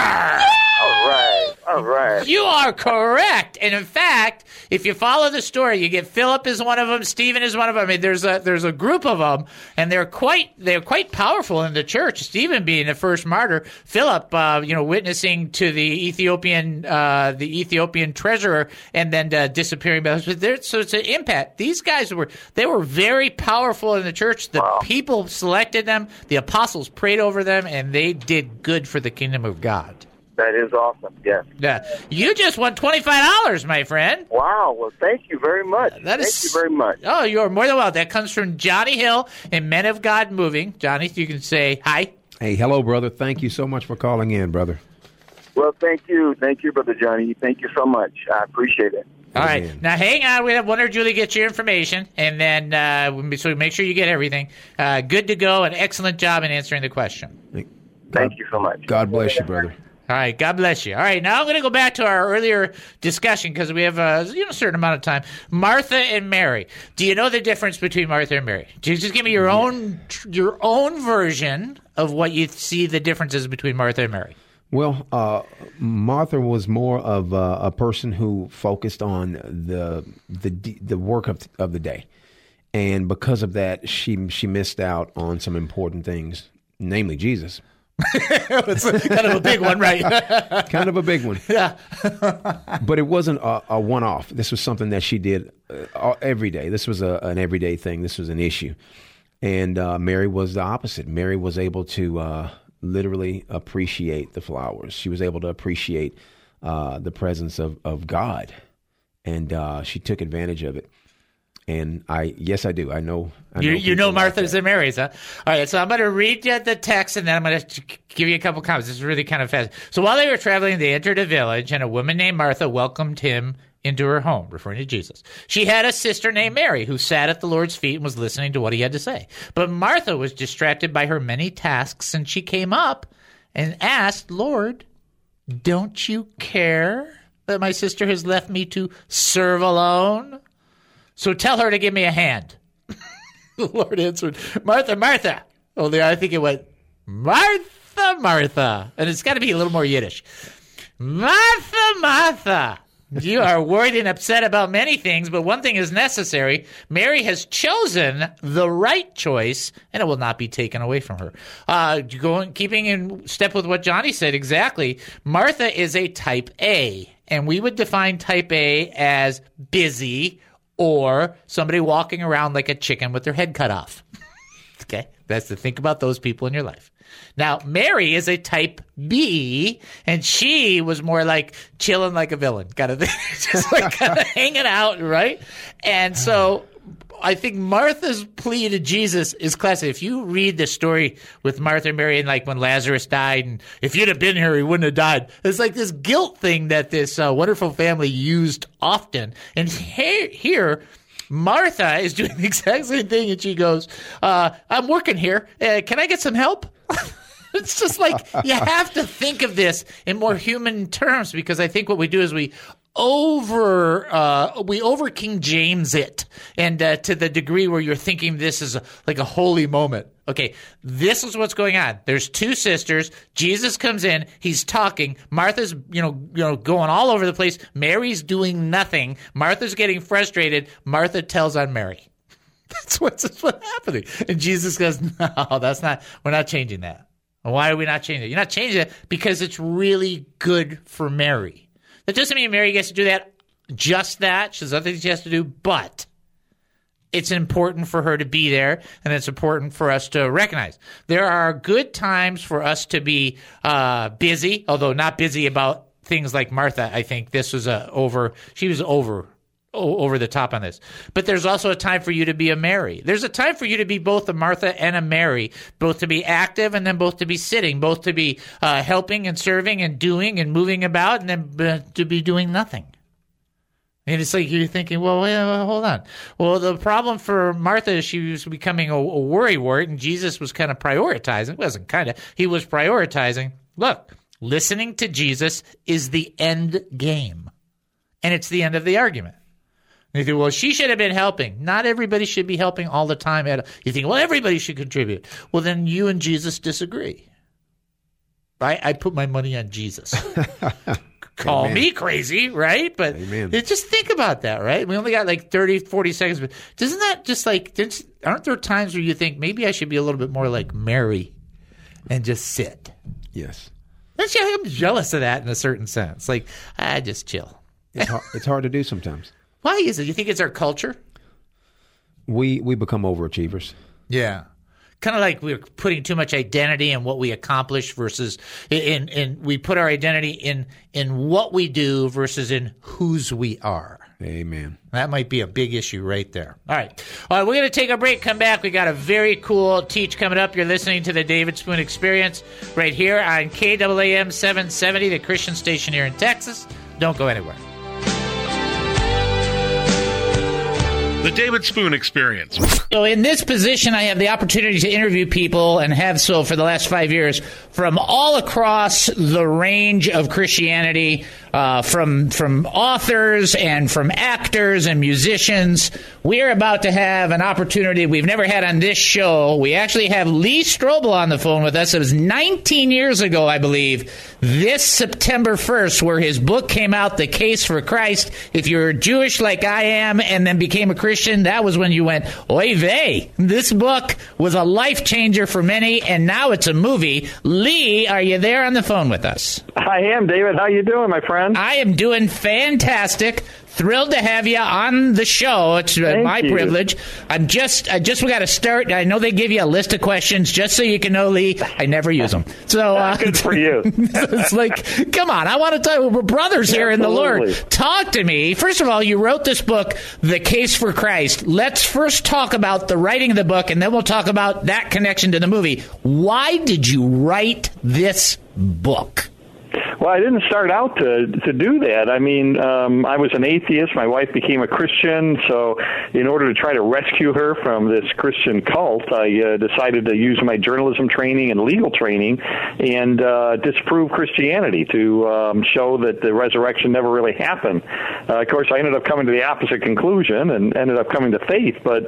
All right. You are correct. And in fact, if you follow the story, you get Philip is one of them, Stephen is one of them. I mean, there's a group of them, and they're quite powerful in the church. Stephen being the first martyr, Philip, witnessing to the Ethiopian treasurer, and then disappearing. So it's an impact. These guys were very powerful in the church. The people selected them. The apostles prayed over them, and they did good for the kingdom of God. That is awesome, yes. Yeah. You just won $25, my friend. Wow. Well, thank you very much. Thank you very much. Oh, you're more than welcome. That comes from Johnny Hill and Men of God Moving. Johnny, you can say hi. Hey, hello, brother. Thank you so much for calling in, brother. Well, thank you. Thank you, Brother Johnny. Thank you so much. I appreciate it. All right. Now, hang on. We have one or Julie get your information, and then so make sure you get everything. Good to go. An excellent job in answering the question. Thank you so much. God bless you, brother. All right. God bless you. All right. Now I'm going to go back to our earlier discussion because we have a certain amount of time. Martha and Mary. Do you know the difference between Martha and Mary? Just give me your own version of what you see the differences between Martha and Mary. Well, Martha was more of a person who focused on the work of the day, and because of that, she missed out on some important things, namely Jesus. It's kind of a big one, right? Kind of a big one. Yeah. But it wasn't a one-off. This was something that she did every day. This was an everyday thing. This was an issue. And Mary was the opposite. Mary was able to literally appreciate the flowers. She was able to appreciate the presence of God, and she took advantage of it. And I do. I know you know Martha's and Mary's, huh? All right, so I'm going to read you the text, and then I'm going to give you a couple comments. This is really kind of fast. So while they were traveling, they entered a village, and a woman named Martha welcomed him into her home, referring to Jesus. She had a sister named Mary who sat at the Lord's feet and was listening to what he had to say. But Martha was distracted by her many tasks, and she came up and asked, "Lord, don't you care that my sister has left me to serve alone? So tell her to give me a hand." The Lord answered, "Martha, Martha." Only I think it went, "Martha, Martha." And it's got to be a little more Yiddish. "Martha, Martha. You are worried and upset about many things, but one thing is necessary. Mary has chosen the right choice, and it will not be taken away from her." Keeping in step with what Johnny said exactly, Martha is a type A, and we would define type A as busy or somebody walking around like a chicken with their head cut off. Okay? That's to think about those people in your life. Now, Mary is a type B, and she was more like chilling like a villain, kind of thing, just like kind of hanging out, right? And so I think Martha's plea to Jesus is classic. If you read the story with Martha and Mary, and like when Lazarus died, and if you'd have been here, he wouldn't have died. It's like this guilt thing that this wonderful family used often. And here Martha is doing the exact same thing, and she goes, "I'm working here. Can I get some help?" It's just like you have to think of this in more human terms, because I think what we do is we over King James it, and to the degree where you're thinking this is like a holy moment. Okay, this is what's going on. There's two sisters. Jesus comes in. He's talking. Martha's, going all over the place. Mary's doing nothing. Martha's getting frustrated. Martha tells on Mary. That's what's happening. And Jesus goes, "No, that's not. We're not changing that." Why are we not changing it? You're not changing it because it's really good for Mary. That doesn't mean Mary gets to do that. Just that. She has other things she has to do, but it's important for her to be there, and it's important for us to recognize. There are good times for us to be busy, although not busy about things like Martha. I think this was she was over the top on this. But there's also a time for you to be a Mary. There's a time for you to be both a Martha and a Mary, both to be active and then both to be sitting, both to be helping and serving and doing and moving about, and then to be doing nothing. And it's like you're thinking, well, hold on. Well, the problem for Martha is she was becoming a worrywart, and Jesus was kind of prioritizing. It wasn't kind of. He was prioritizing. Look, listening to Jesus is the end game, and it's the end of the argument. And you think, well, she should have been helping. Not everybody should be helping all the time. You think, well, everybody should contribute. Well, then you and Jesus disagree. I put my money on Jesus. Call me crazy, right? But just think about that, right? We only got like 30, 40 seconds. But doesn't that just like, aren't there times where you think maybe I should be a little bit more like Mary and just sit? Yes. I'm jealous of that in a certain sense. Like, just chill. It's hard to do sometimes. Why is it? You think it's our culture? We become overachievers. Yeah. Kind of like we're putting too much identity in what we accomplish versus in we put our identity in what we do versus in whose we are. Amen. That might be a big issue right there. All right. We're going to take a break, come back. We got a very cool teach coming up. You're listening to the David Spoon Experience right here on KAAM 770, the Christian station here in Texas. Don't go anywhere. The David Spoon Experience. So in this position, I have the opportunity to interview people, and have so for the last 5 years, from all across the range of Christianity, from authors and from actors and musicians. We are about to have an opportunity we've never had on this show. We actually have Lee Strobel on the phone with us. It was 19 years ago, I believe, this September 1st, where his book came out, The Case for Christ. If you're Jewish like I am and then became a Christian, that was when you went, oy vey. This book was a life changer for many, and now it's a movie. Lee, are you there on the phone with us? I am, David. How you doing, my friend? I am doing fantastic. Thrilled to have you on the show. It's my privilege. We got to start. I know they give you a list of questions just so you can know, Lee. I never use them. So good for you. It's like, come on. I want to tell you, we're brothers here in the Lord. Talk to me. First of all, you wrote this book, The Case for Christ. Let's first talk about the writing of the book, and then we'll talk about that connection to the movie. Why did you write this book? Well, I didn't start out to do that. I mean, I was an atheist. My wife became a Christian, so in order to try to rescue her from this Christian cult, I decided to use my journalism training and legal training and disprove Christianity to show that the resurrection never really happened. Of course, I ended up coming to the opposite conclusion and ended up coming to faith, but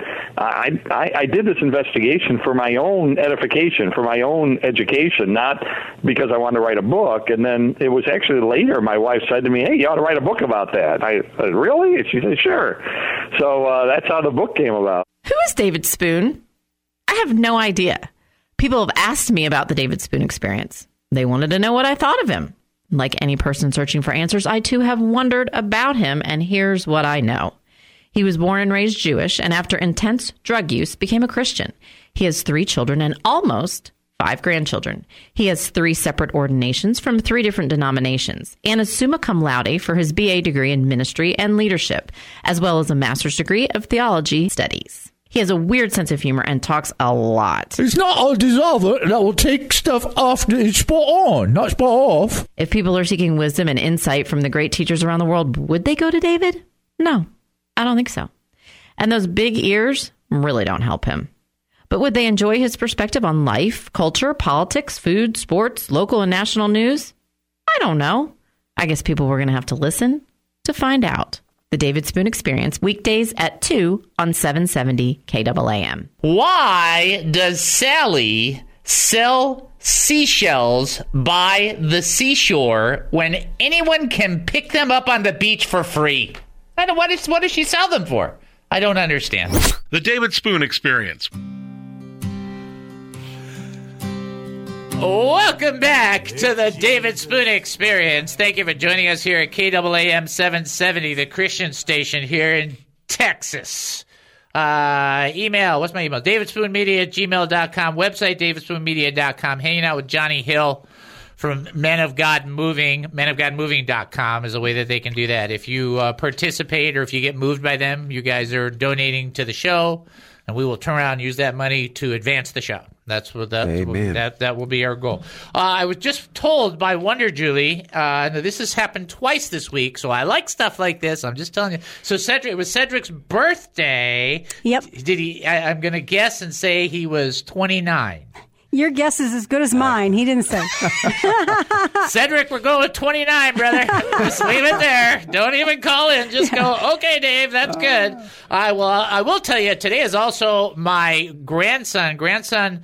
I did this investigation for my own edification, for my own education, not because I wanted to write a book. And then it was actually later my wife said to me, "Hey, you ought to write a book about that." I said, "Really?" And she said, "Sure." So that's how the book came about. Who is David Spoon? I have no idea. People have asked me about the David Spoon experience. They wanted to know what I thought of him. Like any person searching for answers, I too have wondered about him, and here's what I know. He was born and raised Jewish, and after intense drug use, became a Christian. He has 3 children and almost 5 grandchildren. He has 3 separate ordinations from 3 different denominations, and is summa cum laude for his BA degree in ministry and leadership, as well as a master's degree of theology studies. He has a weird sense of humor and talks a lot. It's not a disaster that will take stuff after it's spot on, not spot off. If people are seeking wisdom and insight from the great teachers around the world, would they go to David? No, I don't think so. And those big ears really don't help him. But would they enjoy his perspective on life, culture, politics, food, sports, local and national news? I don't know. I guess people were going to have to listen to find out. The David Spoon Experience, weekdays at 2 on 770 KAAM. Why does Sally sell seashells by the seashore when anyone can pick them up on the beach for free? What does she sell them for? I don't understand. The David Spoon Experience. Welcome back to the David Spoon Experience. Thank you for joining us here at KAAM 770, the Christian station here in Texas. Email, what's my email? davidspoonmedia@gmail.com. Website, davidspoonmedia.com. Hanging out with Johnny Hill from Men of God Moving. menofgodmoving.com is a way that they can do that. If you participate or if you get moved by them, you guys are donating to the show, and we will turn around and use that money to advance the show. That will be our goal. I was just told by Wonder Julie, this has happened twice this week, so I like stuff like this. I'm just telling you. So it was Cedric's birthday. Yep. I'm going to guess and say he was 29. Your guess is as good as mine. He didn't say. Cedric, we're going with 29, brother. Just leave it there. Don't even call in. Just go, okay, Dave, that's good. I will tell you, today is also my grandchild,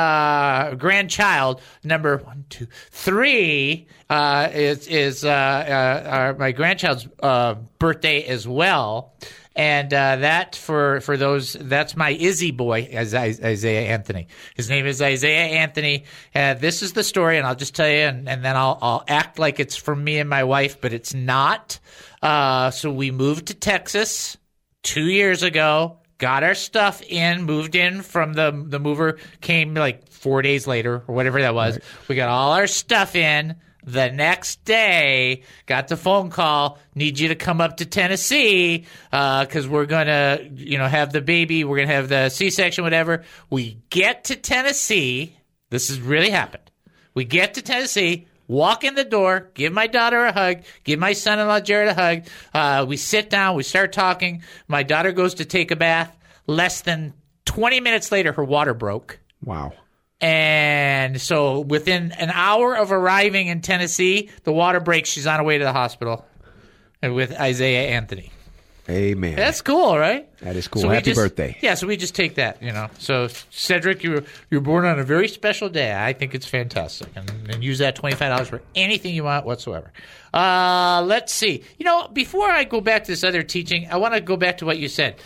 number 1, 2, 3, is my grandchild's birthday as well. And that for those, that's my Izzy boy, Isaiah Anthony. His name is Isaiah Anthony. This is the story, and I'll just tell you, and then I'll act like it's from me and my wife, but it's not. So we moved to Texas 2 years ago, got our stuff in, moved in from the mover, came like 4 days later or whatever that was. Right. We got all our stuff in. The next day, got the phone call, need you to come up to Tennessee because we're going to, have the baby. We're going to have the C-section, whatever. We get to Tennessee. This has really happened. We get to Tennessee, walk in the door, give my daughter a hug, give my son-in-law Jared a hug. We sit down. We start talking. My daughter goes to take a bath. Less than 20 minutes later, her water broke. Wow. And so within an hour of arriving in Tennessee, the water breaks. She's on her way to the hospital with Isaiah Anthony. Amen. That's cool, right? That is cool. So Happy birthday. Yeah, so we just take that, So, Cedric, you're born on a very special day. I think it's fantastic. And use that $25 for anything you want whatsoever. Let's see. Before I go back to this other teaching, I want to go back to what you said.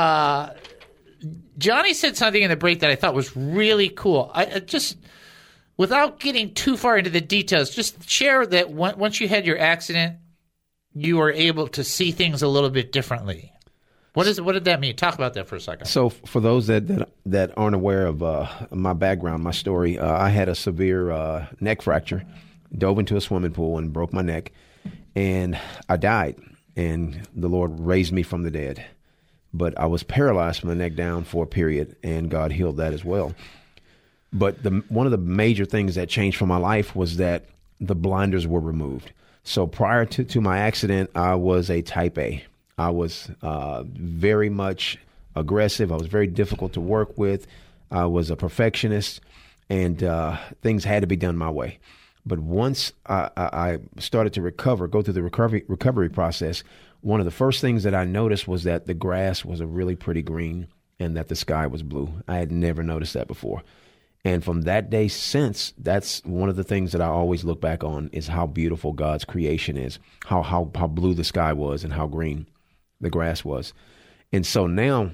Johnny said something in the break that I thought was really cool. I just, without getting too far into the details, just share that once you had your accident, you were able to see things a little bit differently. What did that mean? Talk about that for a second. So for those that aren't aware of my background, my story, I had a severe neck fracture, dove into a swimming pool and broke my neck, and I died, and the Lord raised me from the dead. But I was paralyzed from the neck down for a period, and God healed that as well. But one of the major things that changed for my life was that the blinders were removed. So prior to my accident, I was a type A. I was very much aggressive. I was very difficult to work with. I was a perfectionist, and things had to be done my way. But once I started to go through the recovery process, one of the first things that I noticed was that the grass was a really pretty green and that the sky was blue. I had never noticed that before. And from that day since, that's one of the things that I always look back on is how beautiful God's creation is, how blue the sky was and how green the grass was. And so now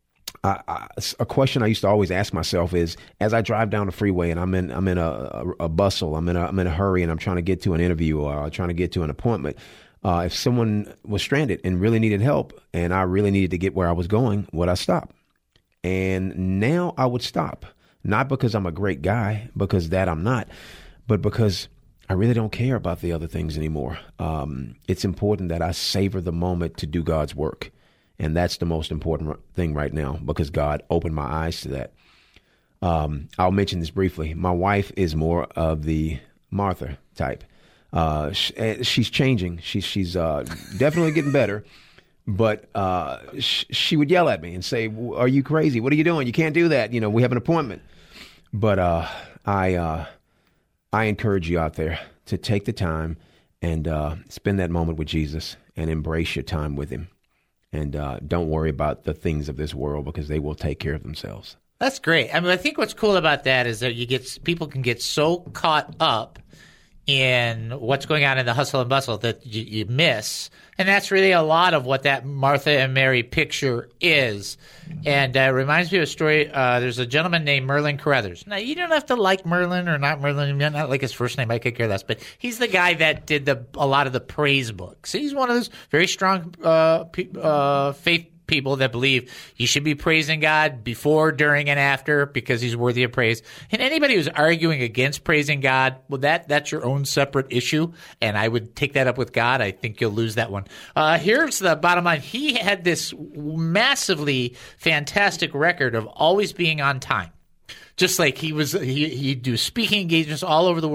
a question I used to always ask myself is, as I drive down the freeway and I'm in a bustle, I'm in a hurry and I'm trying to get to an interview or trying to get to an appointment, if someone was stranded and really needed help and I really needed to get where I was going, would I stop? And now I would stop. Not because I'm a great guy, because that I'm not, but because I really don't care about the other things anymore. It's important that I savor the moment to do God's work. And that's the most important thing right now, because God opened my eyes to that. I'll mention this briefly. My wife is more of the Martha type. She's changing. She's definitely getting better. But she would yell at me and say, "Are you crazy? What are you doing? You can't do that. We have an appointment." But I encourage you out there to take the time and spend that moment with Jesus and embrace your time with him. And don't worry about the things of this world, because they will take care of themselves. That's great. I mean, I think what's cool about that is that people can get so caught up in what's going on in the hustle and bustle that you miss. And that's really a lot of what that Martha and Mary picture is. And it reminds me of a story. There's a gentleman named Merlin Carothers. Now, you don't have to like Merlin or not Merlin. You not like his first name. I could care less. But he's the guy that did a lot of the praise books. He's one of those very strong faith people that believe you should be praising God before, during, and after because he's worthy of praise. And anybody who's arguing against praising God, well, that's your own separate issue, and I would take that up with God. I think you'll lose that one. Here's the bottom line. He had this massively fantastic record of always being on time. Just like he'd do speaking engagements all over the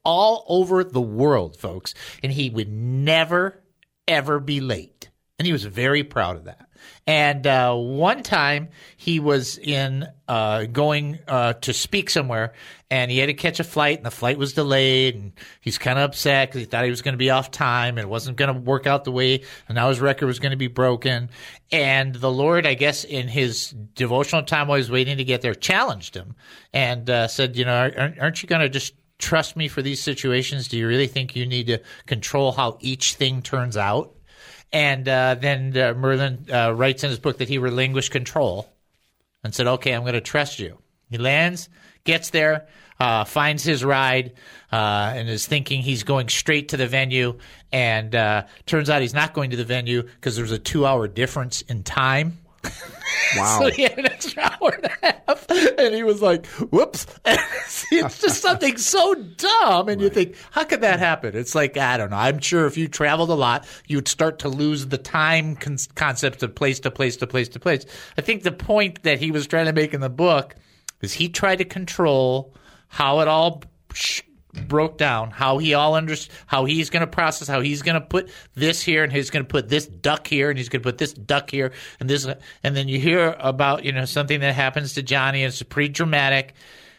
world, folks, and he would never, ever be late. And he was very proud of that. And one time he was going to speak somewhere, and he had to catch a flight, and the flight was delayed, and he's kind of upset because he thought he was going to be off time and it wasn't going to work out the way, and now his record was going to be broken. And the Lord, I guess, in his devotional time while he was waiting to get there, challenged him and said, aren't you going to just trust me for these situations? Do you really think you need to control how each thing turns out? And then Merlin writes in his book that he relinquished control and said, okay, I'm going to trust you. He lands, gets there, finds his ride, and is thinking he's going straight to the venue. And turns out he's not going to the venue because there's a 2-hour difference in time. Wow. So he had an extra hour and a half, and he was like, whoops. It's just something so dumb, and you think, how could that happen? It's like, I don't know. I'm sure if you traveled a lot, you would start to lose the time concept of place to place to place to place. I think the point that he was trying to make in the book is he tried to control how it all broke down, how he all understood, how he's going to process, how he's going to put this here, and he's going to put this duck here, and he's going to put this duck here, and this, and then you hear about something that happens to Johnny, and it's pretty dramatic.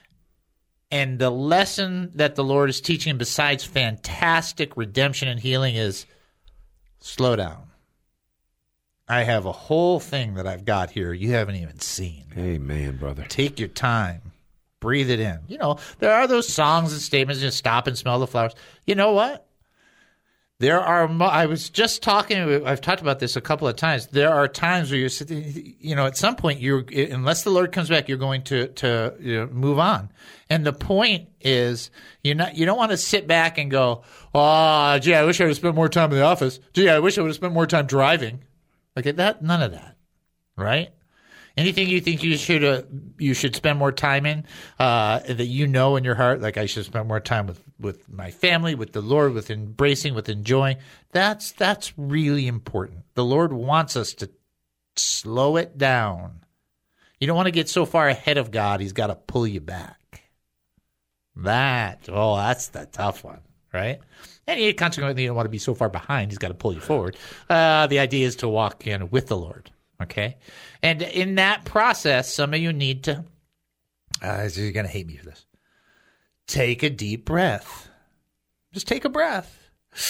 And the lesson that the Lord is teaching him, besides fantastic redemption and healing, is slow down. I have a whole thing that I've got here you haven't even seen. Amen, brother. Take your time. Breathe it in. There are those songs and statements, stop and smell the flowers. You know what? I was just I've talked about this a couple of times. There are times where you're sitting, at some point unless the Lord comes back, you're going to move on. And the point is, you don't want to sit back and go, oh, gee, I wish I would have spent more time in the office. Gee, I wish I would have spent more time driving. Like that, none of that, right? Anything you think you should spend more time in, that in your heart, like I should spend more time with my family, with the Lord, with embracing, with enjoying. That's really important. The Lord wants us to slow it down. You don't want to get so far ahead of God, He's got to pull you back. That's the tough one, right? And consequently, you don't want to be so far behind. He's got to pull you forward. The idea is to walk in with the Lord. Okay, and in that process, some of you need to, you're going to hate me for this, take a deep breath. Just take a breath.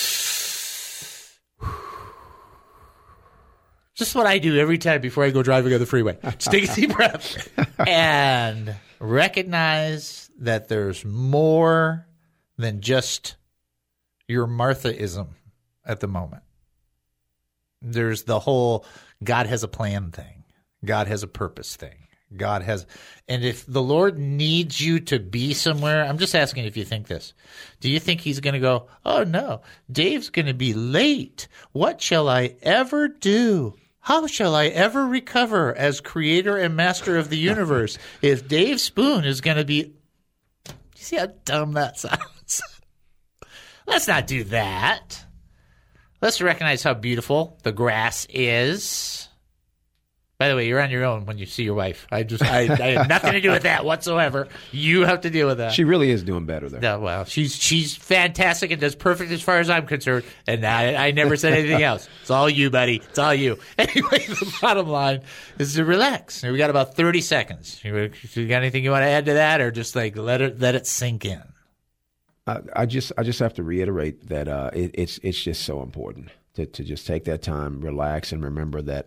Just what I do every time before I go driving on the freeway. Just take a deep breath and recognize that there's more than just your Marthaism at the moment. There's the whole God has a plan thing. God has a purpose thing. And if the Lord needs you to be somewhere, I'm just asking if you think this. Do you think He's going to go, oh no, Dave's going to be late. What shall I ever do? How shall I ever recover as creator and master of the universe if Dave Spoon is going to be... You see how dumb that sounds? Let's not do that. Let's recognize how beautiful the grass is. By the way, you're on your own when you see your wife. I had nothing to do with that whatsoever. You have to deal with that. She really is doing better, though. No, well, she's fantastic and does perfect as far as I'm concerned. And I never said anything else. It's all you, buddy. It's all you. Anyway, the bottom line is to relax. We got about 30 seconds. You got anything you want to add to that, or just like let it sink in? I just have to reiterate that it's just so important to just take that time, relax, and remember that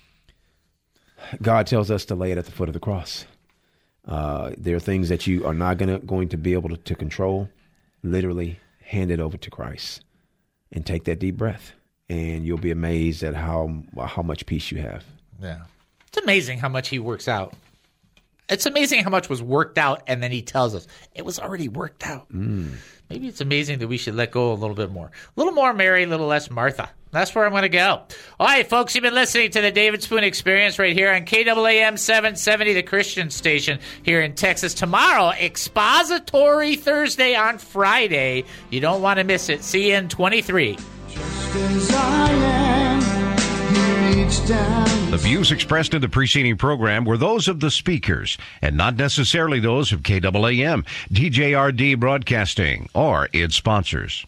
God tells us to lay it at the foot of the cross. There are things that you are not going to be able to control. Literally hand it over to Christ and take that deep breath, and you'll be amazed at how much peace you have. Yeah, it's amazing how much He works out. It's amazing how much was worked out, and then He tells us it was already worked out. Maybe it's amazing that we should let go a little bit more. A little more Mary, a little less Martha. That's where I'm going to go. All right, folks, you've been listening to the David Spoon Experience right here on KAAM 770, the Christian station here in Texas. Tomorrow, Expository Thursday on Friday. You don't want to miss it. See you in 23. Just as I am, He reached down. The views expressed in the preceding program were those of the speakers and not necessarily those of KAAM, DJRD Broadcasting, or its sponsors.